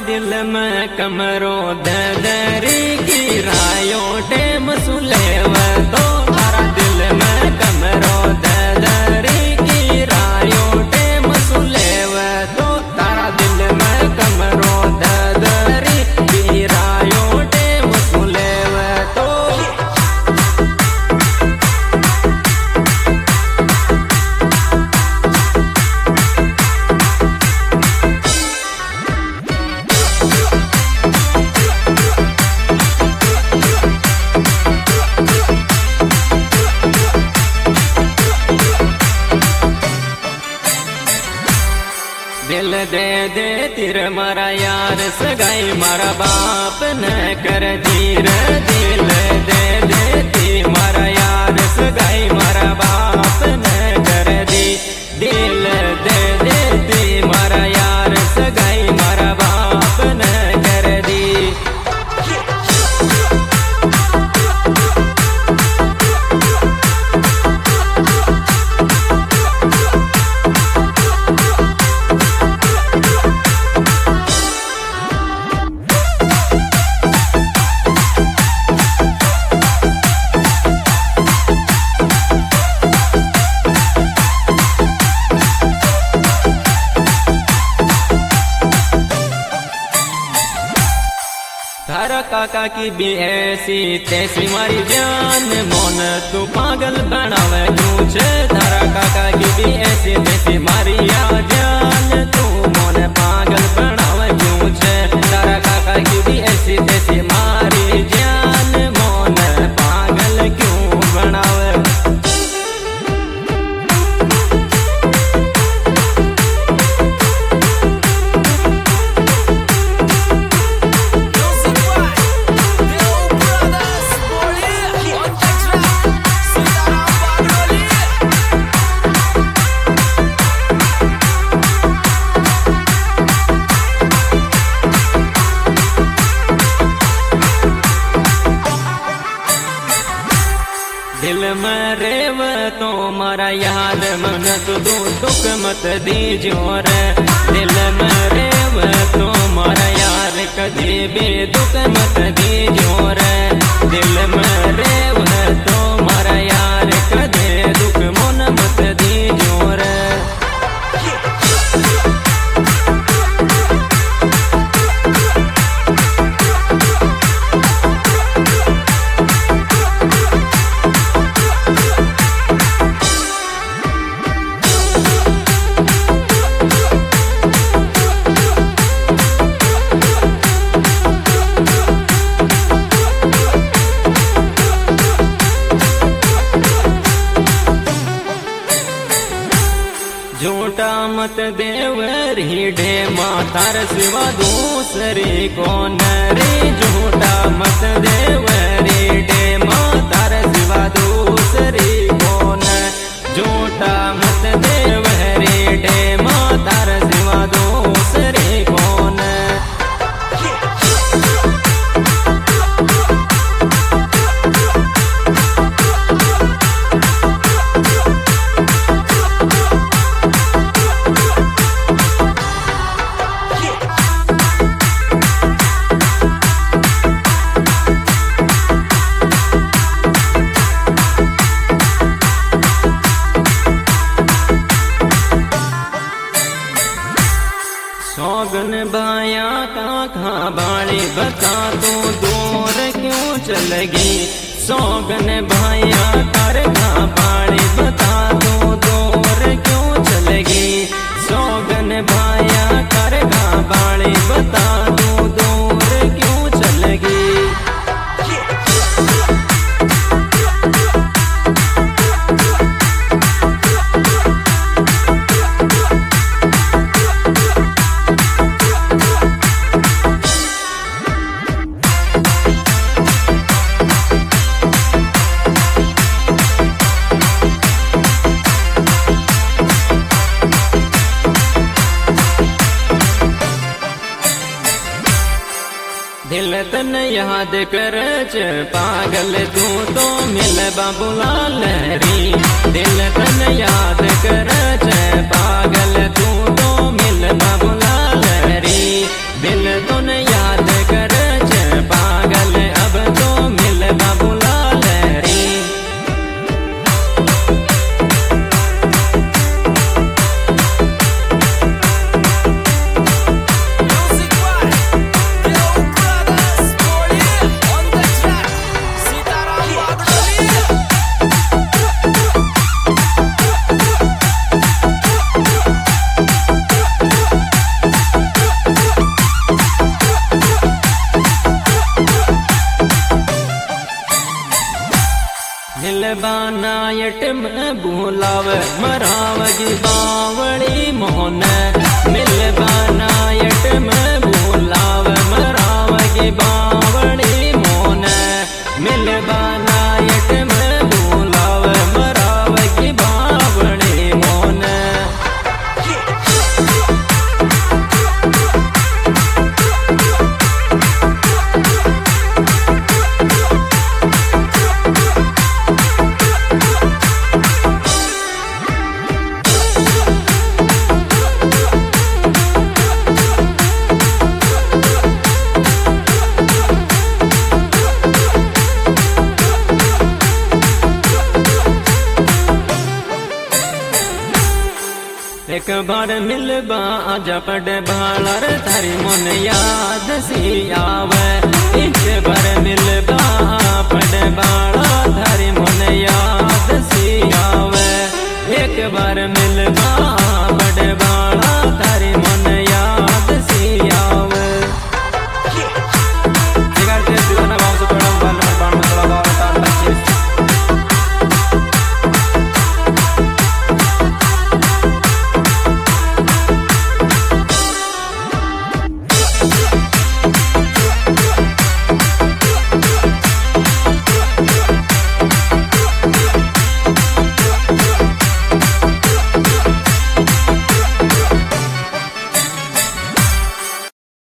दिल में कमरो दरी की रायो टेम सुलेव तो तारा दिल में कमरो दरी की रायो टेम सुलेव तो तारा दिल में कमरो दरी की रायो टेम सुलेव तो दिल दे दे तिर मारा यार सगाई मारा बाप न कर धीर दिल दे दे ती मारा यार सगाई मारा बाप न कर दी दिल दे दे ती मारा यार सगाई मारा बाप न कर दी थारा काका की भी ऐसी तैसी मारी जान मोन तू पागल बनावे कुछ थारा काका की भी ऐसी तैसी मारी जान तू मोन पागल बनावे कुछ थारा काका की भी ऐसी तैसी मारी जान मोन पागल क्यों बनावे दिल में रेव तो मारा याद मन तू दुख मत दीजो रे दिल में रेव तो मारा यार कभी भी दुख मत दीजो रे दिल में रेव तो मारा यार कभी दुख मन मत दीजो रे झूठा मत देवर ही ढे मातार सिवा दूसरी कौन रे झूठा मत देवर ही ढे मातार सिवा दूसरी कौन झूठा मत देवर ही ढे मातार सिवा दूसरी कौन सौगन बाया काका बाड़ी बता तू दूर क्यों चलेगी सौगन भाया कर खा बाड़ी बता तू दूर क्यों चलेगी सौगन भाया कर खा बाड़ी बता तू दूर क्यों चलेगी दिल तन याद कर पागल तू तो मिल बाबूलाल री दिल तन याद कर पागल तू तो मिल बाबूलाल री दिल तो न याद कर पागल अब तो मिलवा बुला ले रे। मिलबानायट में बुलाव मरावगी बावड़ी मोहन। मिलबानायट में बुलाव मरावगी बावड़ी मोहन। मिलबानायट में बुलाव मरावगी बावड़ी मोहन। एक बार मिलबा आजा पड़ भालर थारी मन याद सी